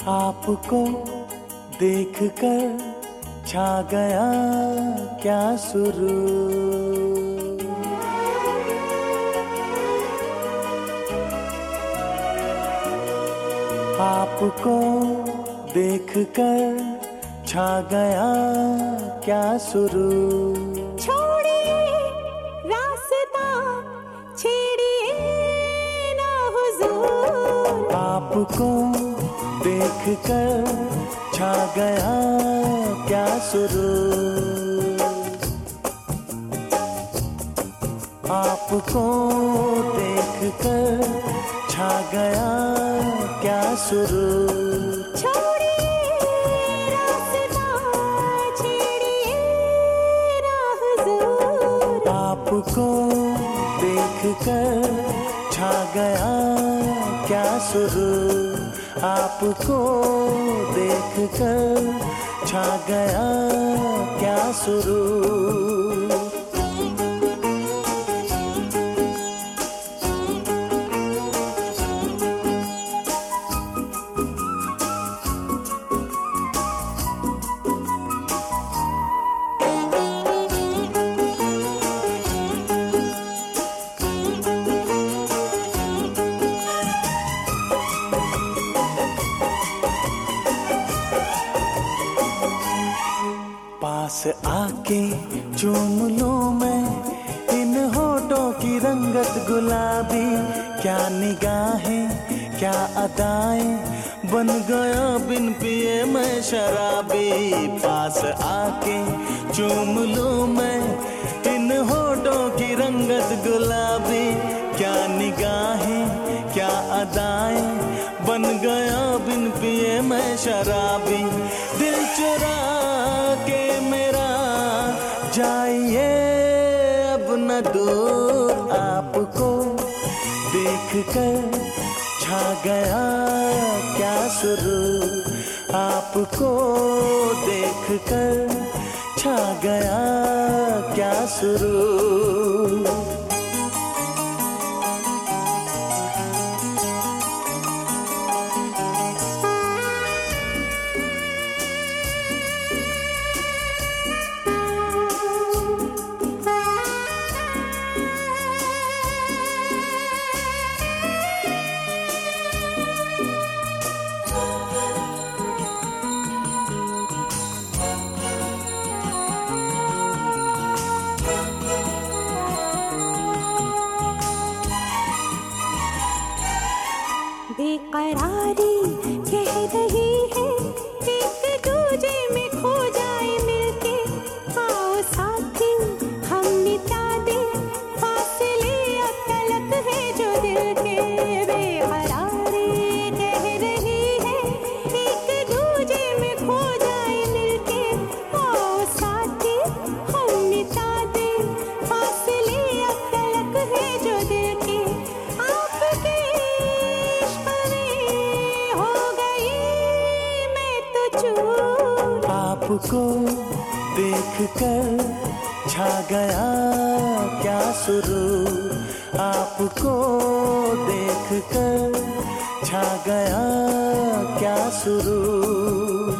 आपको देखकर छा गया क्या सुरूर। आपको देखकर छा गया क्या सुरूर। छोड़िए रास्ता छेड़िए ना हुजूर। आपको देखकर छा गया क्या सुरूर। आपको देखकर छा गया क्या सुरूर। छोड़िए रास्ता छेड़िए ना हुजूर। आपको देखकर छा गया क्या सुरूर। आपको देखकर छा गया क्या सुरूर। पास आके चूम लूं मैं इन होठों की रंगत गुलाबी। क्या निगाहें क्या अदाएं बन गया बिन पिए मैं शराबी। पास आके चूम लूं मैं इन होठों की रंगत गुलाबी। क्या निगाहें क्या अदाएं बन गया बिन पिए मैं शराबी। दिल चुरा के मेरा जाइए अब न दूर। आपको देखकर छा गया क्या सुरूर। आपको देखकर छा गया क्या सुरूर। बेकरारी कह रही है एक दूजे में खो जाए मिलके। आओ साथी हम मिटा दे फासले अब तलक है जो दिल के। बेकरारी कह रही है एक दूजे में खो जाए मिलके। आओ साथी हम मिटा दे फासले अब तलक है जो दिल के। आपके आपको देखकर छा गया क्या सुरूर। आपको देखकर छा गया क्या सुरूर।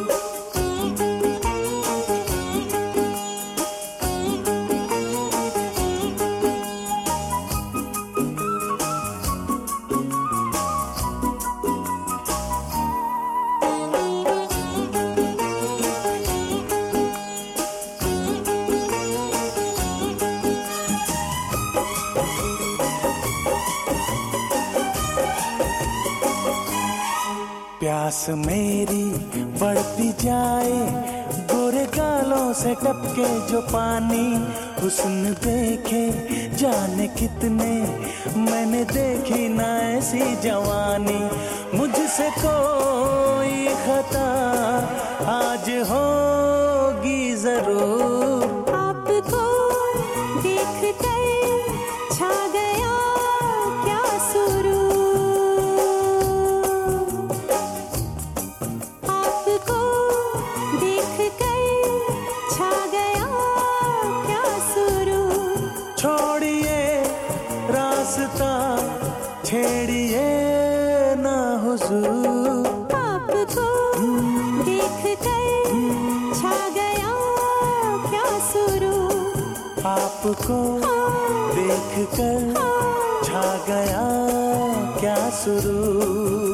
प्यास मेरी बढ़ती जाए गोरे गालों से टपके जो पानी। हुस्न देखे जाने कितने मैंने देखी ना ऐसी जवानी। मुझसे कोई खता आज होगी जरूर। आपको देखकर छा गया क्या सुरूर। आपको देखकर छा गया क्या सुरूर। छोड़िए रास्ता छेड़िए ना हुजूर। आपको आपको देख कर छा गया क्या सुरूर।